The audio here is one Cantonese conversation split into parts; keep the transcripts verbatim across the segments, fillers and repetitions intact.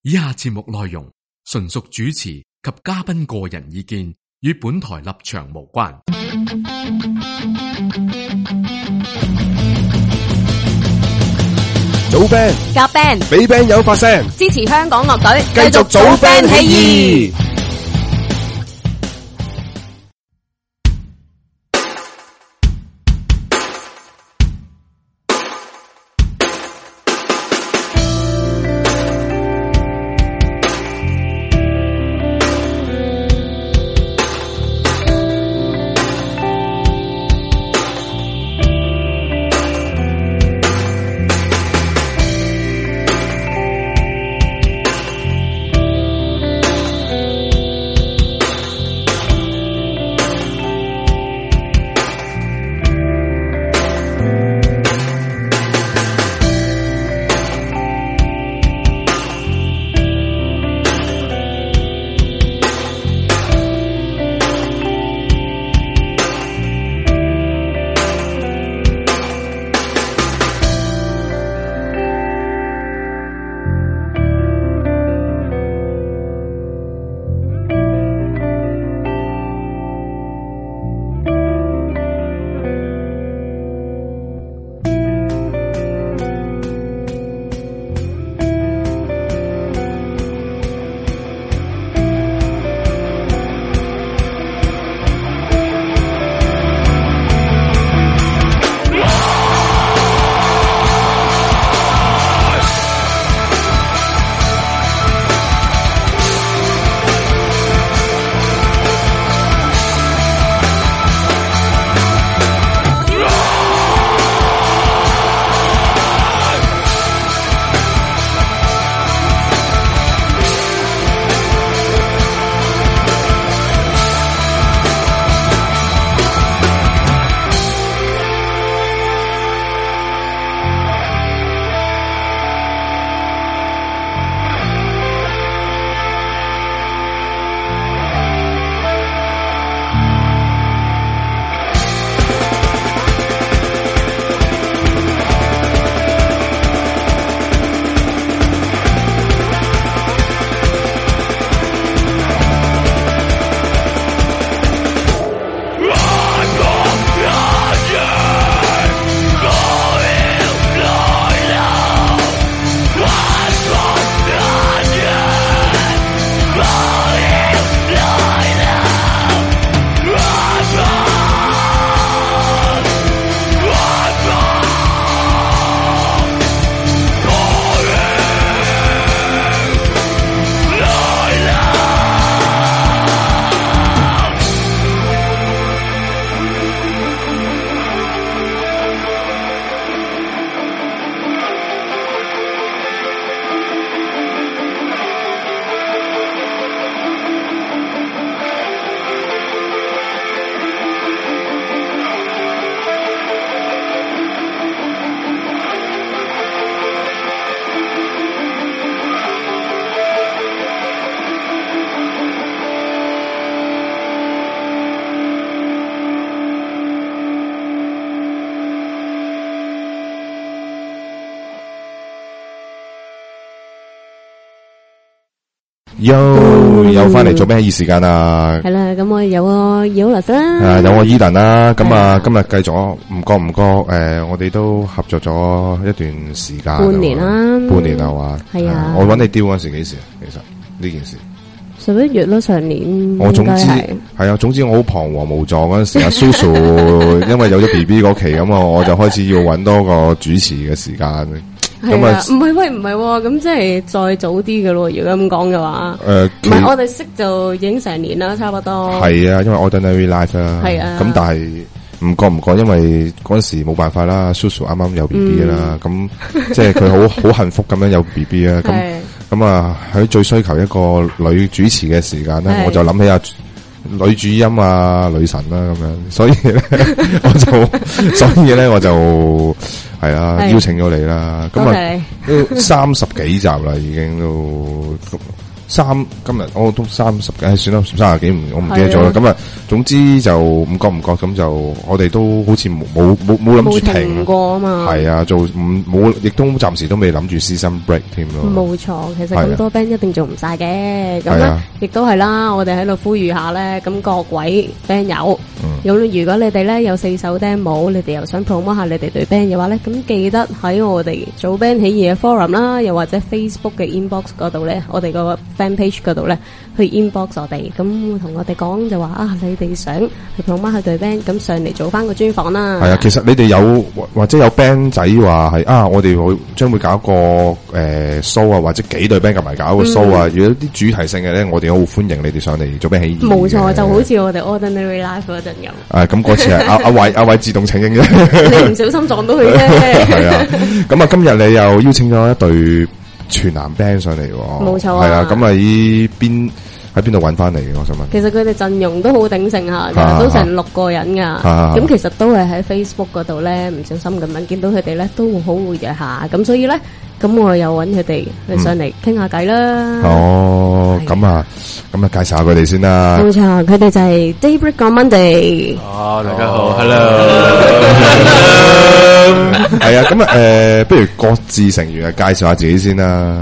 以下節目內容純屬主持及嘉賓個人意見，與本台立場無關。 組 band 夾 band 俾 band 友發聲， 支持香港樂隊， 繼續組 band 起義。又又翻嚟做咩時間啊？ 係啦，咁我有個姚律師啦， 啊有我伊頓啦，咁啊今日繼續唔覺唔覺誒，我哋都合作咗一段時間， 半年啦， 半年係嘛？ 係啊， 我揾你丟嗰時幾時啊？其實呢件事十一月咯，上年我總之係啊，總之我好彷徨無助嗰陣時，阿 Susu 因為有咗 B B 嗰期咁啊，我就開始要揾多個主持嘅時間。 係啊，唔係喂，唔係喎，咁即係再早啲嘅咯。如果咁講嘅話， 誒， 唔係我哋識就已經成年啦，差不多。 係啊，因為 Ordinary Life 啦， 係啊， 咁但係唔覺唔覺，因為嗰陣時冇辦法啦 ，Susu 啱啱有 B B 啦，咁即係佢好好幸福咁樣有 B B 啊，咁咁啊喺最需求一個女主持嘅時間咧，我就諗起阿女主音啊女神啦咁樣，所以咧我就所以咧我就。係啊，邀請咗你啦，咁啊都三十幾集啦，已經都三今日我都三十幾，算啦，三十幾，我唔記得咗啦。咁啊，總之就唔覺唔覺咁就，我哋都好似冇冇冇冇諗住停過啊嘛。 係啊，做唔冇，亦都暫時都未諗住 season break 添咯。 冇錯，其實咁多 band 一定做唔晒嘅。咁咧，亦都係啦，我哋喺度呼籲下咧，咁各位 band 友，咁如果你哋咧有四首 demo，你哋又想 promote 下你哋隊 band 嘅話咧，咁記得喺我哋組 band 起義嘅 forum 啦，又或者 Facebook 嘅 inbox 嗰度咧，我哋個 fan page 嗰度咧，去 inbox 我哋，咁同我哋講就話啊，你哋想去 promote 下隊 band，咁上嚟做翻個專訪啦。 係啊，其實你哋有或者有 band 仔話係啊，我哋會將會搞個誒 show 啊，或者幾隊 band 夾埋搞個 show 啊，如果啲主題性嘅咧，我哋好歡迎你哋上嚟做咩起義。 冇錯，就好似我哋 Ordinary Life 嗰陣咁。 誒，咁嗰次係阿阿偉阿偉自動請纓啫， 你唔小心撞到佢啫。 係啊，咁啊，今日你又邀請咗一隊全男 band 上嚟喎。 冇錯啊。 係啊，咁啊喺邊喺邊度揾翻嚟嘅？我想問。 其實佢哋陣容都好鼎盛下㗎，都成六個人㗎。咁其實都係喺 Facebook 嗰度咧，唔小心咁樣見到佢哋咧，都會好活躍下。咁所以咧，咁我又揾佢哋去上嚟傾下偈啦。 哦，咁啊，咁啊，介紹下佢哋先啦。 冇錯，佢哋就係 Daybreak on Monday。 哦，大家好 ，Hello。係啊，咁啊，誒，不如各自成員啊，介紹下自己先啦。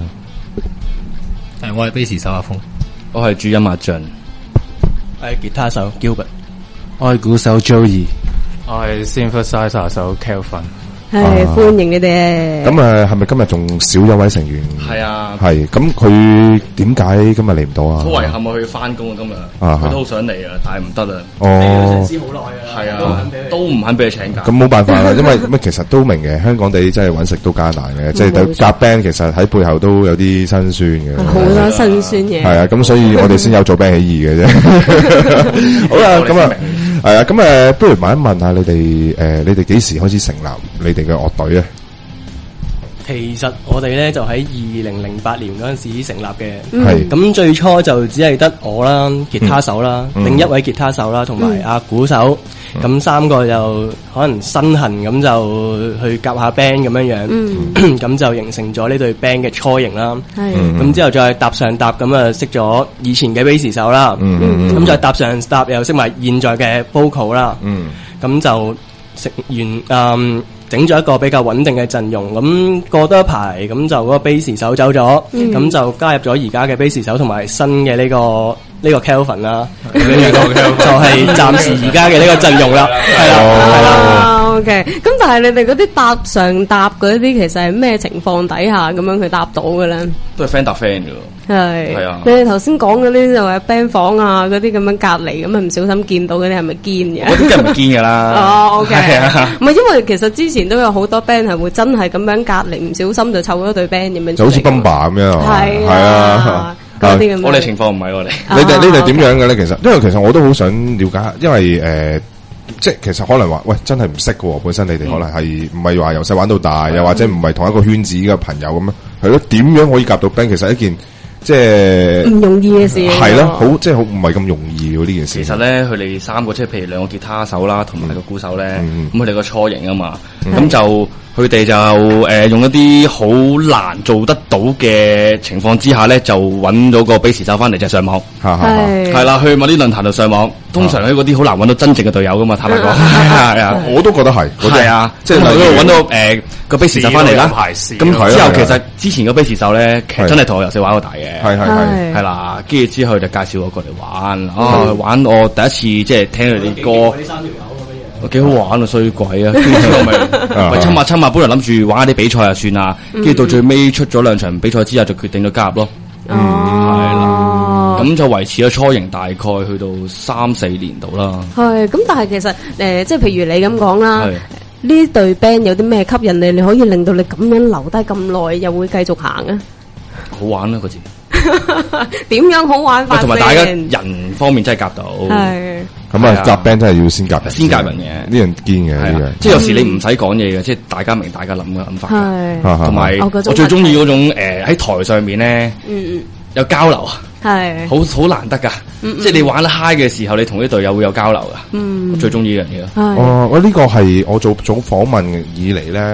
係，我係 bass 手阿峰。 我係主音阿俊， 我係吉他手 Gilbert， 我係鼓手 Joey， 我係 synthesizer 手 Kelvin。 係歡迎你哋。 咁啊，係咪今日仲少一位成員？ 係啊。 係，咁佢點解今日嚟唔到啊？ 好遺憾啊，佢要翻工啊今日。啊。佢都好想嚟啊，但係唔得啊。 哦。 試好耐啊。 係啊。都唔肯俾佢請假。 咁冇辦法啦，因為乜其實都明嘅，香港地真係揾食都艱難嘅，即係對夾 band 其實喺背後都有啲辛酸嘅。 好多辛酸嘢。 係啊，咁所以我哋先有做 band 起義嘅啫。好啦，咁啊。係啊，咁誒，不如問一問下你哋，誒，你哋幾時開始成立你哋嘅樂隊啊？ 其實我哋咧就喺二零零八年嗰陣時成立嘅， 係咁最初就只係得我啦，吉他手啦，另一位吉他手啦，同埋阿鼓手，咁三個就可能身痕咁就去夾下 band 咁樣樣，咁就形成咗呢隊 band 嘅雛形啦。咁之後再搭上搭咁啊，識咗以前嘅 bass 手啦，咁再搭上搭又識埋現在嘅 vocal 啦，咁就食完嗯。整咗一個比較穩定嘅陣容，咁過多一排，咁就嗰個 bass 手走咗，咁、嗯、就加入咗而家嘅 bass 手同埋新嘅呢、呢個呢、呢個 Kelvin 啦，呢個就係暫時而家嘅呢個陣容啦，係啦，係啦。 OK，咁但係你哋嗰啲搭上搭嗰啲，其實係咩情況底下咁樣去搭到嘅咧？ 都係 friend 搭 friend 嘅咯。 係， 係啊！ 你哋頭先講嗰啲就係 band 房啊，嗰啲咁樣隔離咁啊，唔小心見到嗰啲係咪堅嘅？ 嗰啲梗係唔堅㗎啦。 哦 ，OK， 係啊， 唔係因為其實之前都有好多 band 係會真係咁樣隔離，唔小心就湊咗隊 band 咁樣。 就好似 Bumba 咁樣。 係啊， 嗰啲咁。 我哋情況唔係我哋。 你哋你哋點樣嘅咧？其實，因為其實我都好想了解，因為誒。即係其實可能話，喂，真係唔識嘅，本身你哋可能係唔係話由細玩到大，又或者唔係同一個圈子嘅朋友咁樣，係咯？點樣可以夾到 band？其實一件即係唔容易嘅事。 係咯，好即係好唔係咁容易嘅呢件事。 其實咧，佢哋三個即係譬如兩個吉他手啦，同埋個鼓手咧，咁佢哋個雛形啊嘛，咁就佢哋就誒用一啲好難做得到嘅情況之下咧，就揾到個 bass 手翻嚟就上網，係係啦，去某啲論壇度上網。通常喺嗰啲好難揾到真正嘅隊友噶嘛，坦白講係啊， 我都覺得係， 係啊，即係喺度揾到誒個 bass 手翻嚟啦。咁之後其實之前個 bass 手咧，其實真係同我由細玩到大嘅， 係係係係啦。跟住之後就介紹我過嚟玩，啊玩我第一次即係聽佢哋歌。幾好玩啊！衰鬼啊！跟住之後咪咪親下親下，本來諗住玩下啲比賽就算啦，跟住到最尾出咗兩場比賽之後，就決定咗加入咯。係啦，咁就維持咗雛形，大概去到三四年度啦。係咁，但係其實誒，即係譬如你咁講啦，呢隊 band 有啲咩吸引你？你可以令到你咁樣留低咁耐，又會繼續行啊？好玩啊！嗰次點樣好玩法？同埋大家人方面真係夾到。係。咁啊，夾 band 真係要先夾，先夾人嘅，呢樣堅嘅，呢樣。即係有時你唔使講嘢嘅，即係大家明大家諗嘅諗法。係，同埋我最中意嗰種誒喺台上面咧，嗯有交流啊，係，好好難得噶。即係你玩得 high 嘅時候，你同啲隊友會有交流噶。嗯，我最中意呢樣嘢咯。哦，我呢個係我做做訪問以嚟咧，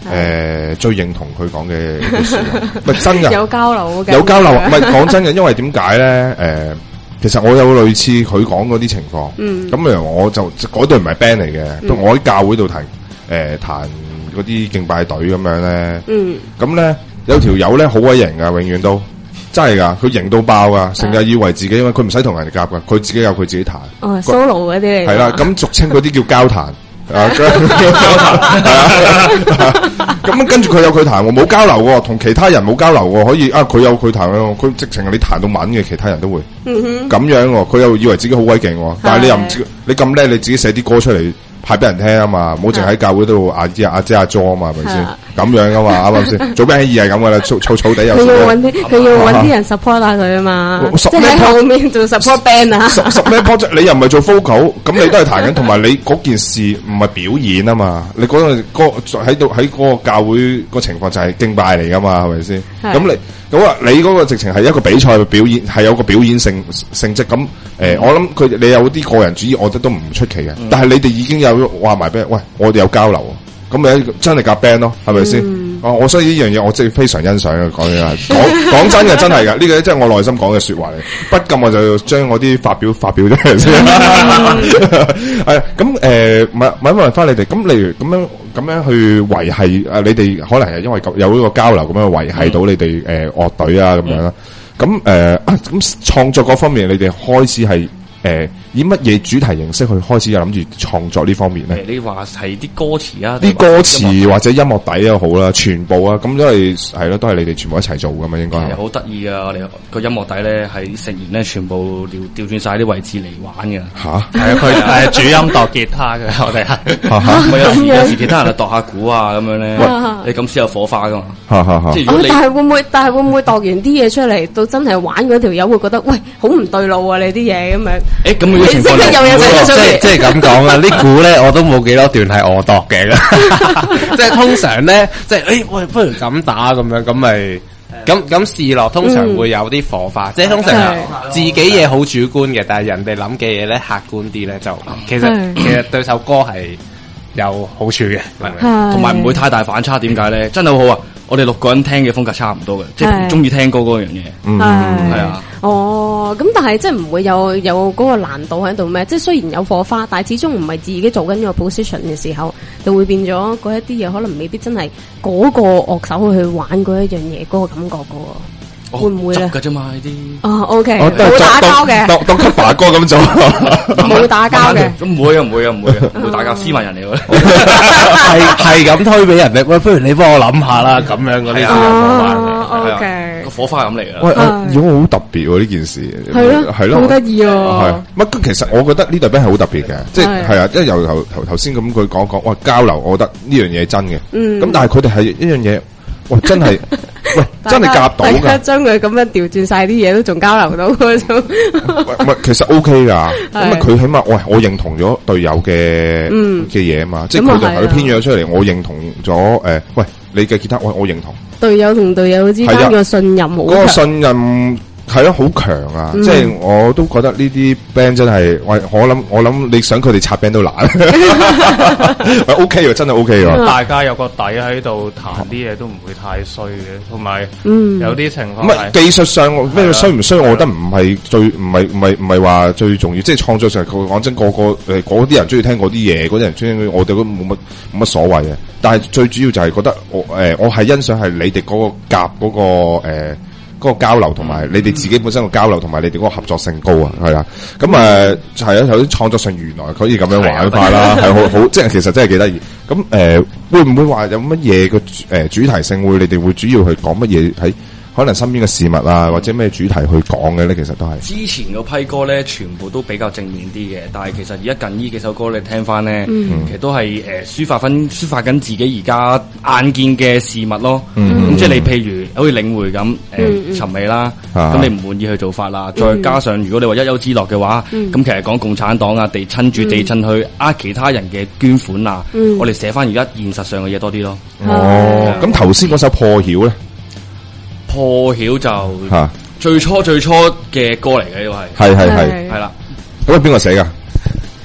誒最認同佢講嘅一句說話，唔係真噶， 有交流嘅， 有交流，唔係講真嘅，因為點解咧？誒，其實我有類似佢講嗰啲情況，咁譬如我就嗰隊唔係 band 嚟嘅，不過我喺教會度彈誒彈嗰啲敬拜隊咁樣咧，咁咧有條友咧好鬼型噶，永遠都。真係噶，佢型到爆噶，成日以為自己，因為佢唔使同人哋夾噶，佢自己有佢自己彈。 哦 ，solo 嗰啲嚟。係啦，咁俗稱嗰啲叫交彈。啊，交彈。係啊。咁跟住佢有佢彈，我冇交流喎，同其他人冇交流喎，可以啊，佢有佢彈喎，佢直情係你彈到文嘅，其他人都會。嗯哼。咁樣喎，佢又以為自己好鬼勁喎，但係你又唔知，你咁叻，你自己寫啲歌出嚟。派俾人聽啊嘛，唔好淨喺教會度阿姐阿姐阿 jo 啊嘛，係咪先？咁樣噶嘛，啱唔啱先？做 band 係咁噶啦，嘈嘈嘈地有。 佢要搵啲，佢要搵啲人 support 下佢啊嘛，即係喺後面做 support band 啊。 十十咩 project？你又唔係做 vocal，咁你都係彈緊，同埋你嗰件事唔係表演啊嘛，你嗰個歌喺度喺嗰個教會個情況就係敬拜嚟噶嘛，係咪先？咁你咁啊，你嗰個直情係一個比賽嘅表演，係有個表演性性質。咁誒，我諗佢你有啲個人主義，我覺得都唔出奇嘅。但係你哋已經有話埋俾，喂，我哋有交流，咁咪真係夾 band 咯，係咪先？哦，我所以呢樣嘢我真係非常欣賞嘅，講嘢係講講真嘅，真係噶，呢個即係我內心講嘅說話嚟。不禁我就將我啲發表發表咗嚟先。係咁誒，問問問翻你哋，咁例如咁樣咁樣去維繫誒，你哋可能係因為有呢個交流咁樣維繫到你哋誒樂隊啊咁樣啦。咁誒啊，咁創作嗰方面，你哋開始係。誒，以乜嘢主題形式去開始又諗住創作呢方面咧？ 你話係啲歌詞啊， 啲歌詞或者音樂底又好啦，全部啊，咁都係係咯，都係你哋全部一齊做噶嘛，應該係。 好得意啊！我哋個音樂底咧係成員咧全部調調轉晒啲位置嚟玩嘅。 吓， 係啊，佢係主音度吉他嘅，我哋係。 有時有時其他人度下鼓啊咁樣咧，你咁先有火花噶嘛。 即係如果你但係會唔會？但係會唔會度完啲嘢出嚟，到真係玩嗰條友會覺得，喂，好唔對路啊！你啲嘢咁樣。 誒，咁嘅情況即係有嘢寫出嚟， 即係咁講啊！啲鼓咧我都冇幾多段係我度嘅，即係通常咧，即係誒，喂，不如咁打咁樣，咁咪咁咁試落，通常會有啲火花。即係通常自己嘢好主觀嘅，但係人哋諗嘅嘢咧客觀啲咧，就其實其實對首歌係有好處嘅， 同埋唔會太大反差。點解咧？真係好好啊！我哋六個人聽嘅風格差唔多嘅，即係中意聽歌嗰樣嘢。 嗯， 係啊。 哦，咁但係即係唔會有有嗰個難度喺度咩？即係雖然有火花，但係始終唔係自己做緊呢個 position 嘅時候，就會變咗嗰一啲嘢，可能未必真係嗰個樂手去玩嗰一樣嘢，嗰個感覺噶。會唔會咧？ 執㗎啫嘛呢啲。 哦 ，OK，冇打交嘅， 當當 cover 歌咁做， 冇打交嘅。 咁唔會啊，唔會啊，唔會啊，唔會打交，斯文人嚟嘅。 係係咁推俾人哋，喂，不如你幫我諗下啦，咁樣嗰啲先有火花。 哦，OK， 個火花係咁嚟㗎。 喂，如果好特別喎呢件事， 係咯，係咯，好得意啊。 係乜？其實我覺得呢隊 band 係好特別嘅，即係係啊，因為由頭頭頭先咁佢講講，哇交流，我覺得呢樣嘢真嘅。嗯。咁但係佢哋係一樣嘢。喂，真係，喂，真係夾到㗎。大家將佢咁樣調轉晒啲嘢，都仲交流到嗰種。 唔係，其實 OK 噶。咁啊，佢起碼，喂，我認同咗隊友嘅嘅嘢啊嘛。即係佢哋佢編咗出嚟，我認同咗。誒，喂，你嘅吉他，我我認同。隊友同隊友之間嘅信任好強。 嗰個信任。係咯，好強啊！嗯、即係我都覺得呢啲 band 真係，喂，我諗我諗你想佢哋拆 band 都難。O K 喎，真係 O K 喎。 大家有個底喺度，彈啲嘢都唔會太衰嘅，同埋有啲情況。唔係技術上咩衰唔衰？我覺得唔係最唔係唔係唔係話最重要，即係創作上講真，個個誒嗰啲人中意聽嗰啲嘢，嗰啲人中意，我哋都冇乜冇乜所謂嘅。但係最主要就係覺得我誒、呃，我係欣賞係你哋嗰個夾嗰個誒。呃嗰個交流同埋你哋自己本身個交流同埋你哋嗰個合作性高啊，係啦，咁誒係啊，頭先創作上原來可以咁樣玩法啦，係好好，即係其實真係幾得意。咁誒、呃、會唔會話有乜嘢個誒主題性會你哋會主要去講乜嘢喺？可能身邊嘅事物啊，或者咩主題去講嘅咧，其實都係之前嗰批歌咧，全部都比較正面啲嘅。但係其實而家近呢幾首歌你聽翻咧，嗯、其實都係誒、呃、抒發翻抒發緊自己而家眼見嘅事物咯。咁、嗯、即係你譬如好似領會咁誒尋味啦，咁、啊、你唔滿意去做法啦，再加上如果你話一丘之貉嘅話，咁、嗯、其實講共產黨啊，地親住地親去呃其他人嘅捐款啊，嗯、我哋寫翻而家現實上嘅嘢多啲咯。 哦，咁頭先嗰首破曉咧？ 破曉就最初最初嘅歌嚟嘅，呢個係係係係係啦。 咁係邊個寫噶？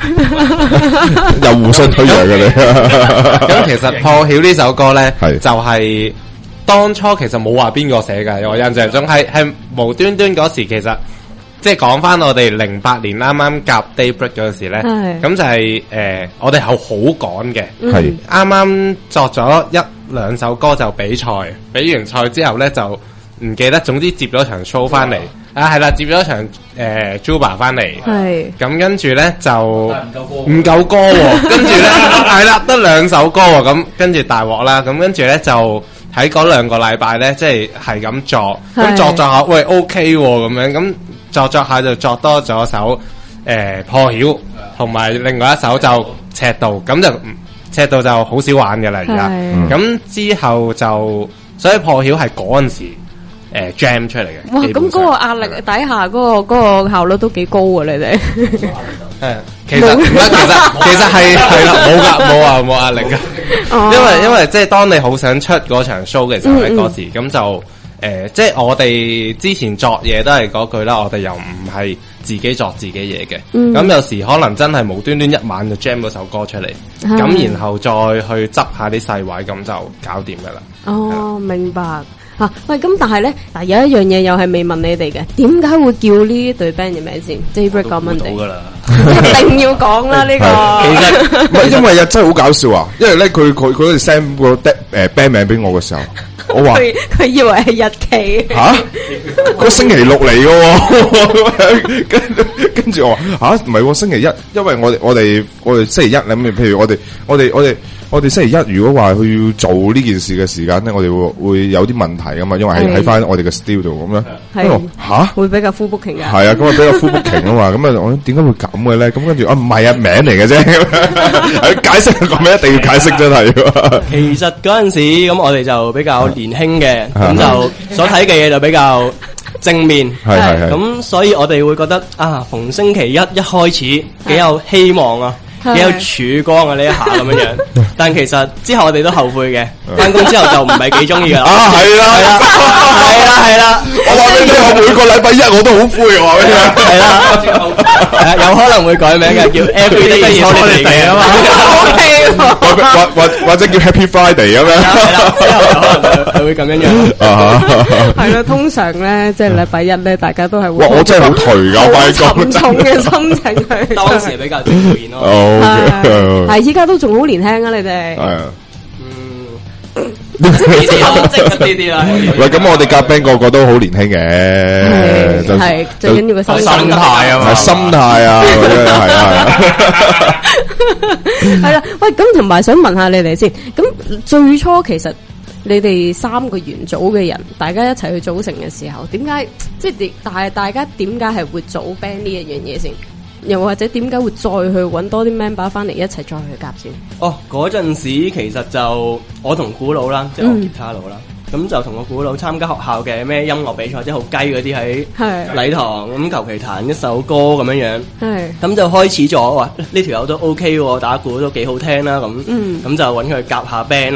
又互相推揚嘅你。 咁其實破曉呢首歌咧， 係就係、是、當初其實冇話邊個寫嘅，我印象中係係無端端嗰時其實。即係講翻我哋零八年啱啱夾 Daybreak 嗰陣時咧，咁就係、是、誒、呃、我哋係好趕嘅，係啱啱作咗一兩首歌就比賽，比完賽之後咧就唔記得，總之接咗場 show 翻嚟，啊係啦，接咗場誒 Juba 翻嚟，係咁跟住咧就唔夠歌喎，跟住咧係啦得兩首歌喎，咁跟住大鑊啦，咁跟住咧就喺嗰兩個禮拜咧，即係係咁作，咁作作下喂 OK 喎咁樣咁。作作下就作多咗首誒、呃、破曉，同埋另外一首就赤道，咁就赤道就好少玩嘅啦而家。咁之後就所以破曉係嗰陣時誒、呃、jam 出嚟嘅。哇！ 咁嗰個壓力底下嗰、嗰個嗰、嗰個效率都幾高啊！你哋誒，其實唔係，其實其實係係啦，冇噶，冇話冇壓力噶、哦，因為因為即係當你好想出嗰場 show 嘅時候咧，嗰、嗯嗯、時咁就。誒、呃，即係我哋之前作嘢都係嗰句啦，我哋又唔係自己作自己嘢嘅，咁、嗯、有時可能真係無端端一晚就 jam 嗰首歌出嚟，咁然後再去執下啲細位，咁就搞掂噶啦。 哦，明白吓、啊。喂，咁但係咧，嗱有一樣嘢又係未問你哋嘅，點解會叫呢隊 band 嘅名先 ？Daybreak 講乜嘢？一定要講啦呢個。其實唔係因為啊，真係好搞笑啊！因為咧，佢佢佢 send 個誒 band 名俾我嘅時候。我話佢佢以為係日期吓，個星期六嚟嘅，跟跟住我話吓唔係星期一，因為我哋我哋我哋星期一諗，譬如我哋我哋我哋我哋星期一如果話佢要做呢件事嘅時間咧，我哋會會有啲問題噶嘛，因為係喺翻我哋嘅 studio 咁樣，係吓會比較 full booking 嘅， 係啊，咁啊比較 full booking 啊嘛，咁啊我點解會咁嘅咧？咁跟住啊唔係啊名嚟嘅啫，解釋個名一定要解釋真係。 其實嗰陣時咁我哋就比較年輕嘅，咁就所睇嘅嘢就比較正面，係係係，咁所以我哋會覺得啊，逢星期一一開始幾有希望啊。幾有曙光啊！呢一下咁樣樣，但其實之後我哋都後悔嘅。翻工之後就唔係幾中意噶啦。 啊，係啦，係啦， 係啦，係啦。 我話俾你聽，我每個禮拜一我都好灰，我話俾你聽。 係啦，係啊，有可能會改名嘅，叫 Everyday Holiday 啊嘛。 或或或者叫 Happy Friday 咁樣。係啦，之後可能係會咁樣樣。啊， 係啦，通常咧，即係禮拜一咧，大家都係會。 哇！我真係好頹噶， 好沉重嘅心情去。 當時比較正面咯。 係，係依家都仲好年輕啊！你哋係啊， 嗯，即係即係呢啲啦。 喂，咁我哋夾 band 個個都好年輕嘅， 係最緊要個心態啊， 係心態啊，係啊，係啊， 係啦。喂，咁同埋想問下你哋先，咁最初其實你哋三個元組嘅人，大家一齊去組成嘅時候，點解即係但係大家點解係會組 band 呢一樣嘢先？又或者點解會再去揾多啲 member 翻嚟一齊再去夾先？ 哦，嗰陣時其實就我同鼓佬啦，即係我吉他佬啦，咁、嗯、就同個鼓佬參加學校嘅咩音樂比賽，即係好雞嗰啲喺禮堂咁求其彈一首歌咁樣樣，咁就開始咗話呢條友都 OK 喎，打鼓都幾好聽啦，咁咁、嗯、就揾佢夾下 band 啦。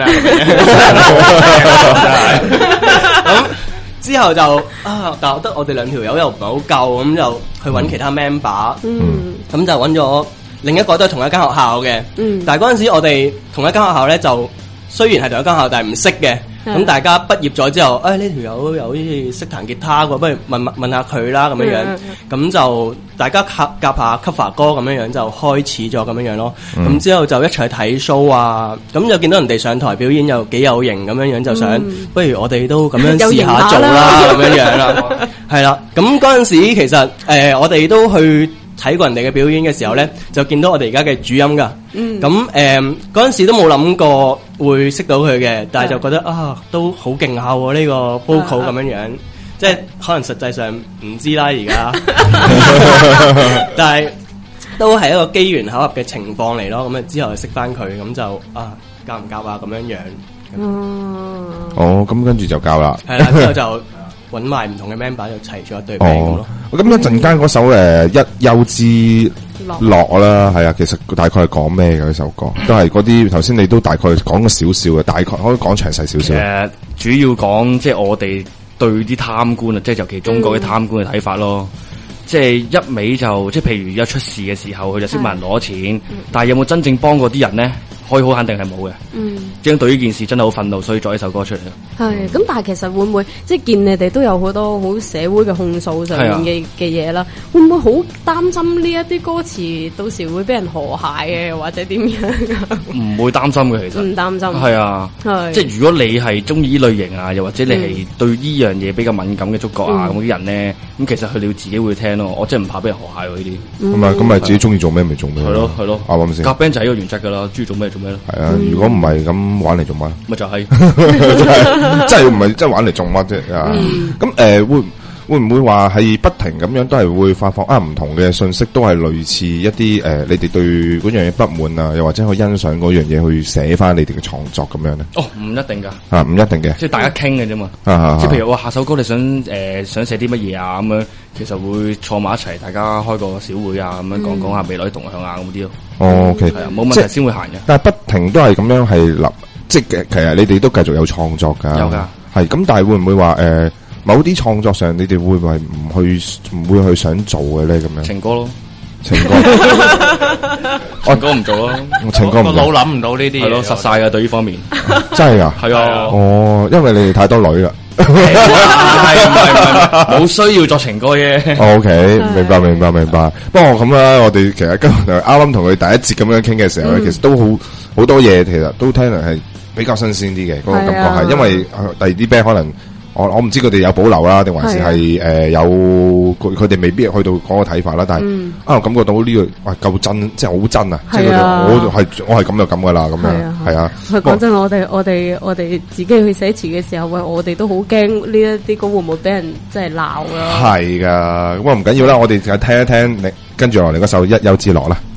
咁之後就啊，但係覺得我哋兩條友又唔係好夠，咁就去揾其他 member，咁、嗯、就揾咗另一個都係同一間學校嘅、嗯，但係嗰陣時我哋同一間學校咧，就雖然係同一間學校，但係唔識嘅。咁大家畢業咗之後，誒呢條友又好似識彈吉他嘅，不如問問問下佢啦咁樣樣。咁、嗯、就大家夾夾下 cover 歌咁樣樣就開始咗咁樣樣咯。咁、嗯、之後就一齊睇 show 啊，咁就見到人哋上台表演又幾有型咁樣樣，就想、嗯、不如我哋都咁樣試下做啦咁樣樣啦。係啦，咁嗰陣時其實誒、呃、我哋都去睇過人哋嘅表演嘅時候咧，就見到我哋而家嘅主音噶。咁誒嗰陣時都冇諗過會識到佢嘅，但係就覺得啊都好勁下喎呢個 vocal 咁樣樣，即係可能實際上唔知啦而家，但係都係一個機緣巧合嘅情況嚟咯。咁啊之後就識翻佢，咁就啊夾唔夾啊咁樣樣。哦， 哦咁跟住就教啦。 係啦，之後就揾埋唔同嘅 member 就齊咗一對 band 咁咯。 咁一陣間嗰首誒一丘之樂啦，係啊，其實大概係講咩嘅呢首歌？都係嗰啲頭先你都大概講咗少少嘅，大概可以講詳細少少。 誒，主要講即係我哋對啲貪官啊，即係尤其中國啲貪官嘅睇法咯。 即係一味就即係譬如有出事嘅時候，佢就識問人攞錢，但係有冇真正幫過啲人咧？可以好肯定係冇嘅。嗯，即係對呢件事真係好憤怒，所以作一首歌出嚟咯。 係，咁但係其實會唔會即係見你哋都有好多好社會嘅控訴上面嘅嘅嘢啦？會唔會好擔心呢一啲歌詞到時會俾人河蟹嘅，或者點樣啊？ 唔會擔心嘅，其實唔擔心。 係啊，係即係如果你係中意呢類型啊，又或者你係對呢樣嘢比較敏感嘅觸覺啊，咁啲人咧，咁其實佢哋自己會聽咯。我真係唔怕俾人河蟹喎呢啲。 咁啊，咁咪自己中意做咩咪做咩。 係咯係咯， 啱唔啱先？ 夾 band 就係呢個原則㗎啦，中意做咩做咩咯。 係啊，如果唔係咁玩嚟做乜？ 咪就係， 真係唔係真係玩嚟做乜啫啊！咁誒會會唔會話係不停咁樣都係會發放啊唔同嘅信息，都係類似一啲誒你哋對嗰樣嘢不滿啊，又或者去欣賞嗰樣嘢去寫翻你哋嘅創作咁樣咧？ 哦，唔一定㗎， 啊唔一定嘅， 即係大家傾嘅啫嘛。即係譬如我下首歌你想誒想寫啲乜嘢啊咁樣，其實會坐埋一齊，大家開個小會啊咁樣講講下未來動向啊咁啲咯。 哦，OK， 係啊，冇問題先會行嘅。 但係不停都係咁樣係立，即係其實你哋都繼續有創作㗎。 有㗎。係咁，但係會唔會話誒某啲創作上，你哋會唔會唔去唔會去想做嘅咧？咁樣情歌咯， 情歌， 情歌唔做咯， 情歌唔做。 個腦諗唔到呢啲嘢。 係咯，實晒㗎對呢方面。 真係啊？ 係啊。 哦，因為你哋太多女啦。 係唔係冇需要作情歌嘅。 O K，明白明白明白。不過咁啦，我哋其實今日啱啱同佢第一節咁樣傾嘅時候咧，其實都好好多嘢，其實都聽嚟係比較新鮮啲嘅嗰個感覺係，因為第二啲 band 可能我我唔知佢哋有保留啦，定還是係誒有佢佢哋未必去到嗰個睇法啦。但係啊，感覺到呢個哇夠真，即係好真啊！即係我係我係咁就咁噶啦，咁樣係啊。 講真，我哋我哋我哋自己去寫詞嘅時候，喂，我哋都好驚呢一啲歌會唔會俾人即係鬧咯。 係噶，咁啊唔緊要啦，我哋就聽一聽你跟住落嚟嗰首《一丘之貉》啦。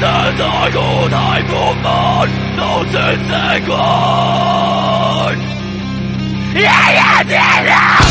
生太苦太苦悶，都算習慣。日日天亮。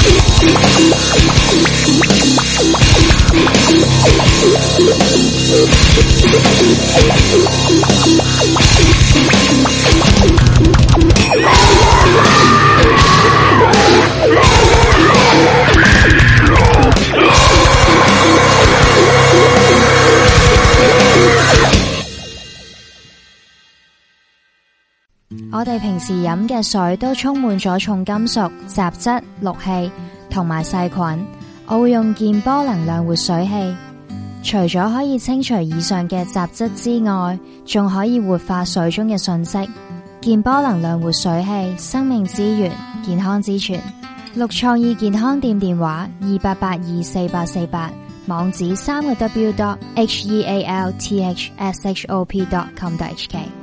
我哋平時飲嘅水都充滿咗重金屬、雜質、氯氣同埋細菌。我會用健波能量活水器，除咗可以清除以上嘅雜質之外，仲可以活化水中嘅訊息。健波能量活水器，生命之源，健康之泉。綠創意健康店電話二八八二四八四八，網址三個 W dot H E A L T H S H O P dot com dot H K。